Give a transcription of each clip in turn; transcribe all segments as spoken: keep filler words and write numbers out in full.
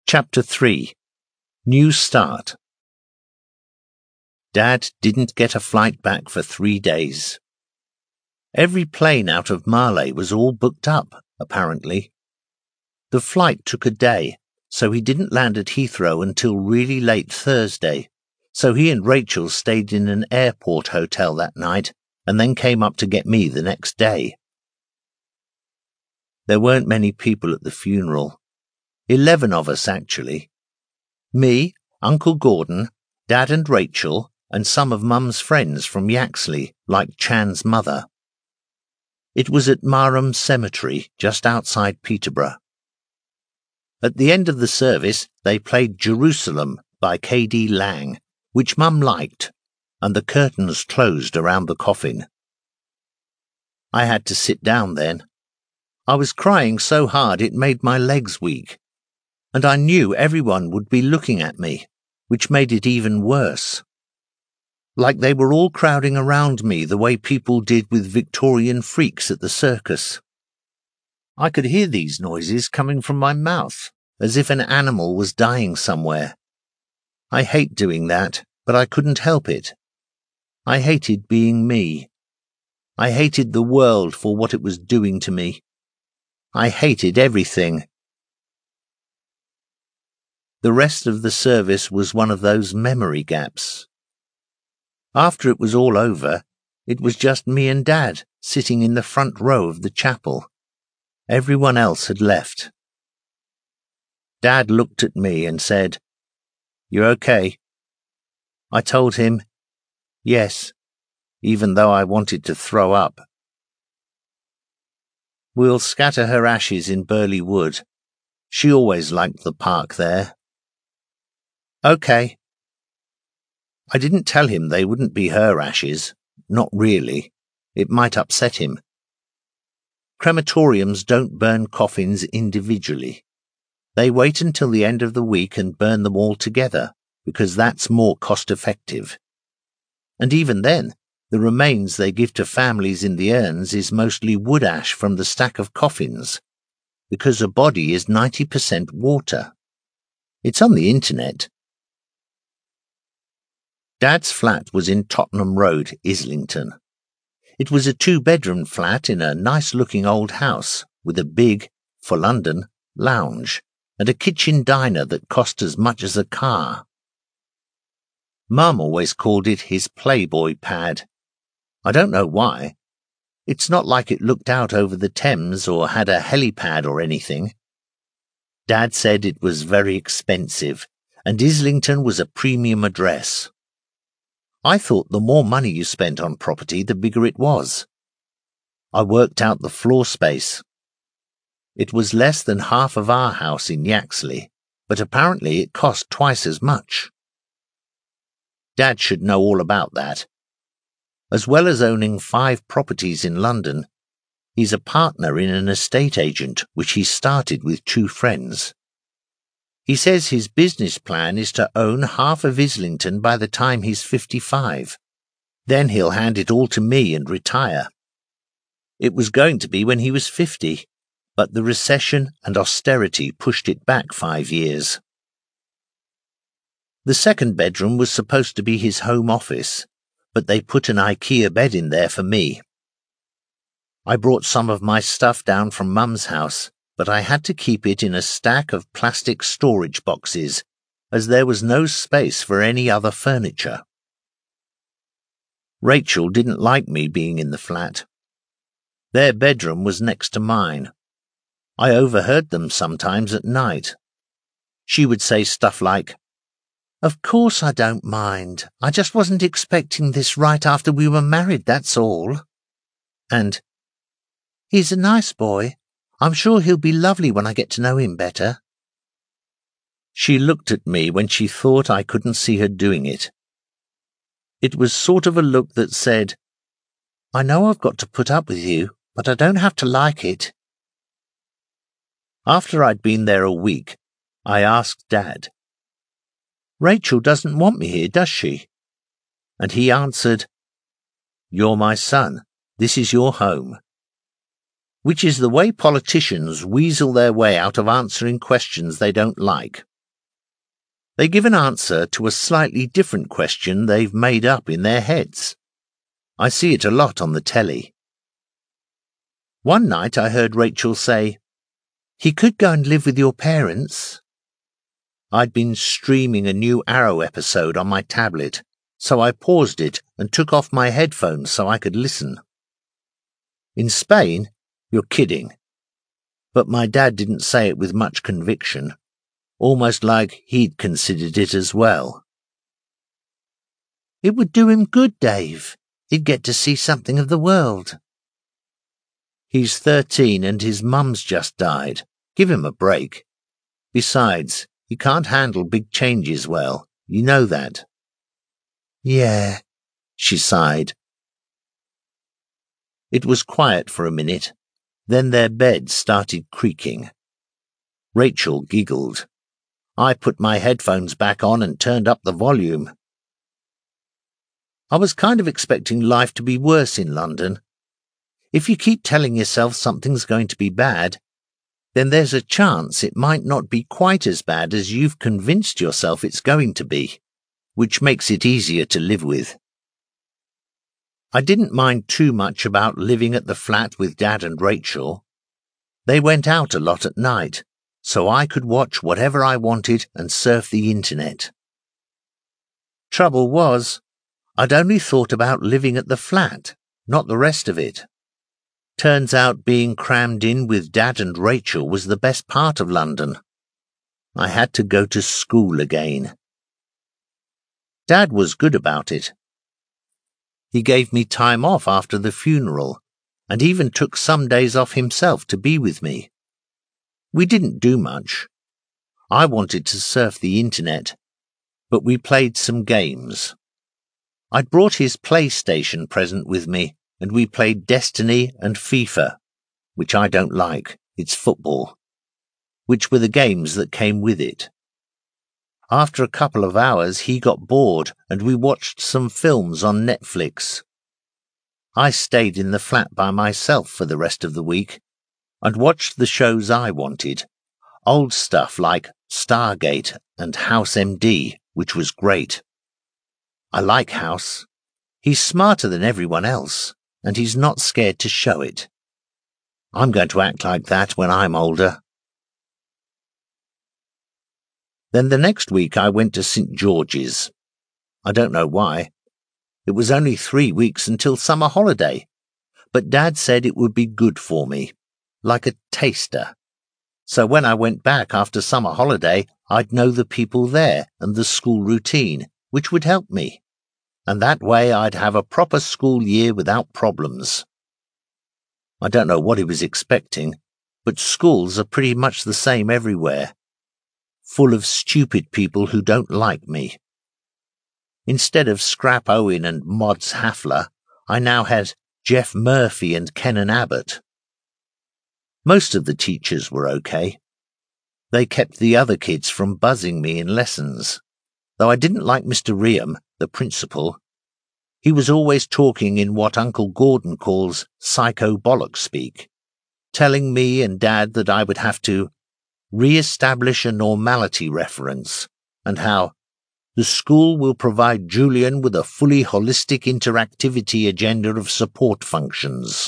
Chapter three. New Start. Dad didn't get a flight back for three days. Every plane out of Malé was all booked up, apparently. The flight took a day, so he didn't land at Heathrow until really late Thursday, so he and Rachel stayed in an airport hotel that night and then came up to get me the next day. There weren't many people at the funeral. Eleven of us, actually. Me, Uncle Gordon, Dad and Rachel, and some of Mum's friends from Yaxley, like Chan's mother. It was at Marham Cemetery, just outside Peterborough. At the end of the service, they played Jerusalem by K D Lang, which Mum liked, and the curtains closed around the coffin. I had to sit down then. I was crying so hard it made my legs weak, and I knew everyone would be looking at me, which made it even worse. Like they were all crowding around me the way people did with Victorian freaks at the circus. I could hear these noises coming from my mouth, as if an animal was dying somewhere. I hate doing that, but I couldn't help it. I hated being me. I hated the world for what it was doing to me. I hated everything. The rest of the service was one of those memory gaps. After it was all over, it was just me and Dad sitting in the front row of the chapel. Everyone else had left. Dad looked at me and said, "You okay?" I told him, yes, even though I wanted to throw up. "We'll scatter her ashes in Burley Wood. She always liked the park there." "Okay." I didn't tell him they wouldn't be her ashes. Not really. It might upset him. Crematoriums don't burn coffins individually. They wait until the end of the week and burn them all together, because that's more cost-effective. And even then, the remains they give to families in the urns is mostly wood ash from the stack of coffins, because a body is ninety percent water. It's on the internet. Dad's flat was in Tottenham Road, Islington. It was a two-bedroom flat in a nice-looking old house with a big, for London, lounge and a kitchen diner that cost as much as a car. Mum always called it his Playboy pad. I don't know why. It's not like it looked out over the Thames or had a helipad or anything. Dad said it was very expensive, and Islington was a premium address. I thought the more money you spent on property, the bigger it was. I worked out the floor space. It was less than half of our house in Yaxley, but apparently it cost twice as much. Dad should know all about that. As well as owning five properties in London, he's a partner in an estate agent which he started with two friends. He says his business plan is to own half of Islington by the time he's fifty-five. Then he'll hand it all to me and retire. It was going to be when he was fifty, but the recession and austerity pushed it back five years. The second bedroom was supposed to be his home office, but they put an IKEA bed in there for me. I brought some of my stuff down from Mum's house, but I had to keep it in a stack of plastic storage boxes, as there was no space for any other furniture. Rachel didn't like me being in the flat. Their bedroom was next to mine. I overheard them sometimes at night. She would say stuff like, "Of course I don't mind. I just wasn't expecting this right after we were married, that's all." And, "He's a nice boy. I'm sure he'll be lovely when I get to know him better." She looked at me when she thought I couldn't see her doing it. It was sort of a look that said, "I know I've got to put up with you, but I don't have to like it." After I'd been there a week, I asked Dad, "Rachel doesn't want me here, does she?" And he answered, "You're my son. This is your home." Which is the way politicians weasel their way out of answering questions they don't like. They give an answer to a slightly different question they've made up in their heads. I see it a lot on the telly. One night I heard Rachel say, "He could go and live with your parents." I'd been streaming a new Arrow episode on my tablet, so I paused it and took off my headphones so I could listen. "In Spain? You're kidding." But my dad didn't say it with much conviction, almost like he'd considered it as well. "It would do him good, Dave. He'd get to see something of the world." "He's thirteen and his mum's just died. Give him a break. Besides, he can't handle big changes well. You know that." "Yeah," she sighed. It was quiet for a minute. Then their bed started creaking. Rachel giggled. I put my headphones back on and turned up the volume. I was kind of expecting life to be worse in London. If you keep telling yourself something's going to be bad, then there's a chance it might not be quite as bad as you've convinced yourself it's going to be, which makes it easier to live with. I didn't mind too much about living at the flat with Dad and Rachel. They went out a lot at night, so I could watch whatever I wanted and surf the internet. Trouble was, I'd only thought about living at the flat, not the rest of it. Turns out being crammed in with Dad and Rachel was the best part of London. I had to go to school again. Dad was good about it. He gave me time off after the funeral, and even took some days off himself to be with me. We didn't do much. I wanted to surf the internet, but we played some games. I'd brought his PlayStation present with me, and we played Destiny and FIFA, which I don't like, it's football, which were the games that came with it. After a couple of hours, he got bored and we watched some films on Netflix. I stayed in the flat by myself for the rest of the week and watched the shows I wanted, old stuff like Stargate and House M D, which was great. I like House. He's smarter than everyone else, and he's not scared to show it. I'm going to act like that when I'm older. Then the next week I went to Saint George's. I don't know why. It was only three weeks until summer holiday, but Dad said it would be good for me, like a taster. So when I went back after summer holiday, I'd know the people there and the school routine, which would help me. And that way I'd have a proper school year without problems. I don't know what he was expecting, but schools are pretty much the same everywhere. Full of stupid people who don't like me. Instead of Scrap Owen and Mods Hafler, I now had Jeff Murphy and Kenan Abbott. Most of the teachers were okay. They kept the other kids from buzzing me in lessons, though I didn't like Mister Reham, the principal. He was always talking in what Uncle Gordon calls psycho-bollock speak, telling me and Dad that I would have to re-establish a normality reference, and how the school will provide Julian with a fully holistic interactivity agenda of support functions.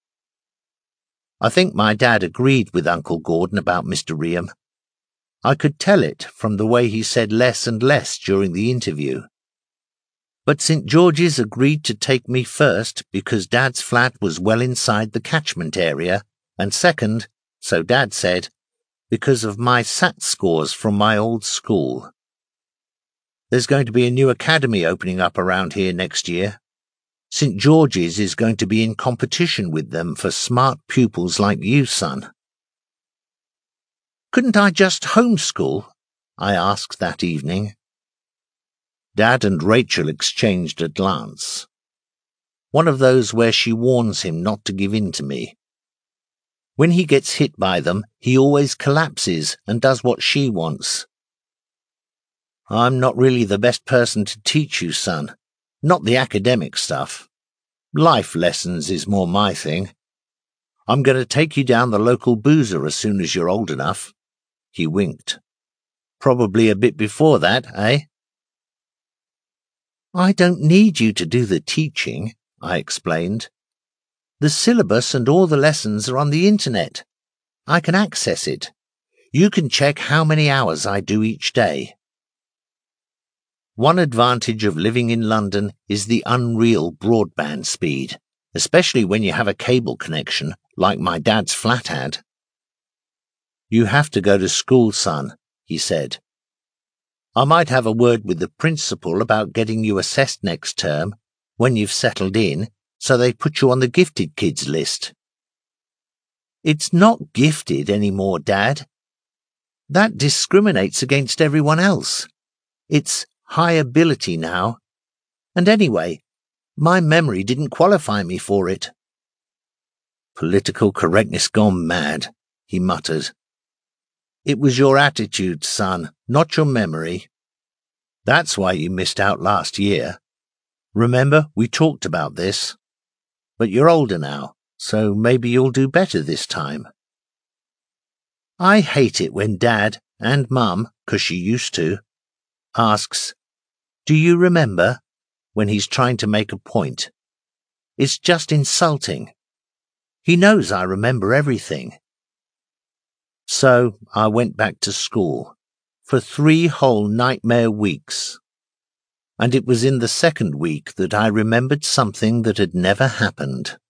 I think my dad agreed with Uncle Gordon about Mister Reham. I could tell it from the way he said less and less during the interview. But Saint George's agreed to take me first because Dad's flat was well inside the catchment area, and second, so Dad said, because of my S A T scores from my old school. There's going to be a new academy opening up around here next year. Saint George's is going to be in competition with them for smart pupils like you, son. Couldn't I just homeschool? I asked that evening. Dad and Rachel exchanged a glance. One of those where she warns him not to give in to me. When he gets hit by them, he always collapses and does what she wants. I'm not really the best person to teach you, son. Not the academic stuff. Life lessons is more my thing. I'm going to take you down the local boozer as soon as you're old enough. He winked. Probably a bit before that, eh? I don't need you to do the teaching, I explained. The syllabus and all the lessons are on the internet. I can access it. You can check how many hours I do each day. One advantage of living in London is the unreal broadband speed, especially when you have a cable connection like my dad's flat had. You have to go to school, son, he said. I might have a word with the principal about getting you assessed next term, when you've settled in, so they put you on the gifted kids list. It's not gifted anymore, Dad. That discriminates against everyone else. It's high ability now. And anyway, my memory didn't qualify me for it. Political correctness gone mad, he muttered. It was your attitude, son, not your memory. That's why you missed out last year. Remember, we talked about this. But you're older now, so maybe you'll do better this time. I hate it when Dad and Mum, 'cause she used to, asks, "Do you remember?" when he's trying to make a point. It's just insulting. He knows I remember everything. So I went back to school for three whole nightmare weeks. And it was in the second week that I remembered something that had never happened.